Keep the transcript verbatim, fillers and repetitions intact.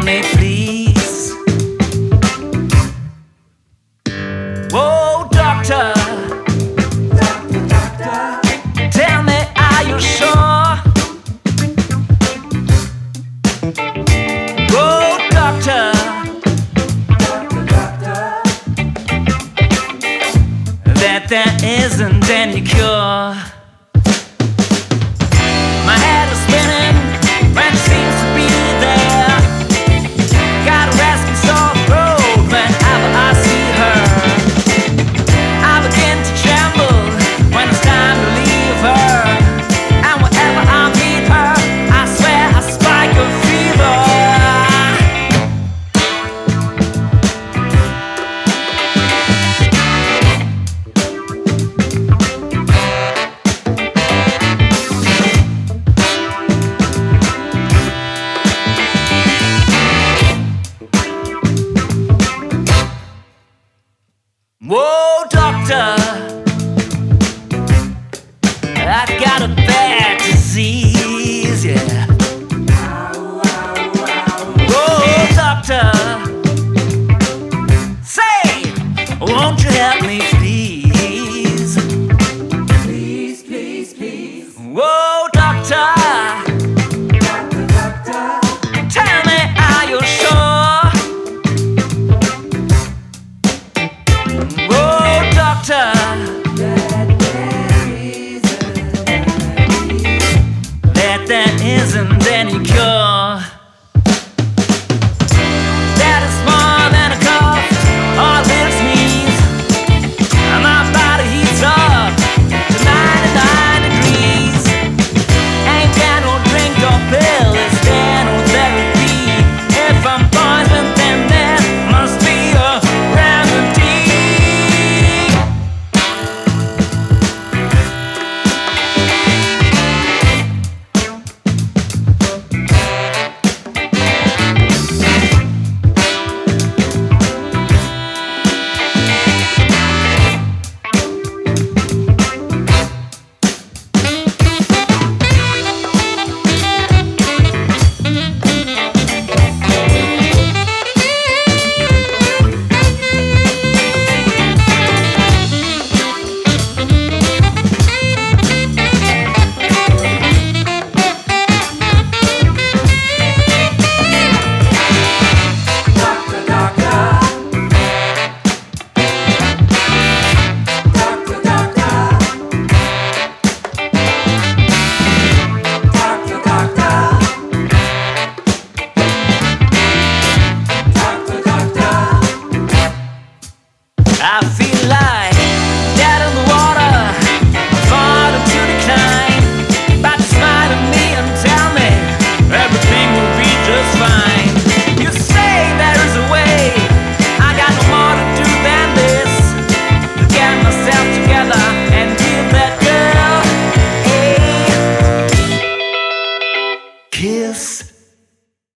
me, please? Whoa, doctor, Doctor, doctor, tell me, are you sure? Whoa, doctor, doctor, doctor, that there isn't any cure. My head is spinning when it seems to be there. Got a raspy sore throat whenever I see her. I begin to tremble when it's time to leave her. And whenever I meet her, I swear I spike a fever. Whoa, doctor, I got a bad disease, yeah. Whoa, doctor, say, won't you help me, please? please, please, please, Whoa, doctor, doctor, doctor, tell me, are you sure? Whoa, doctor, that there isn't any, that there isn't any cure. That is more than a cough or a little sneeze. My body heats up to ninety-nine degrees. Ain't got no drink or pill, is there no therapy? If I'm poisoned, then there must be a remedy. doctor, doctor, doctor, doctor, doctor, doctor, I feel like dead in the water, falling to decline. But smile at me and tell me everything will be just fine. You say there is a way, I got no more to do than this, to get myself together and give that girl a kiss.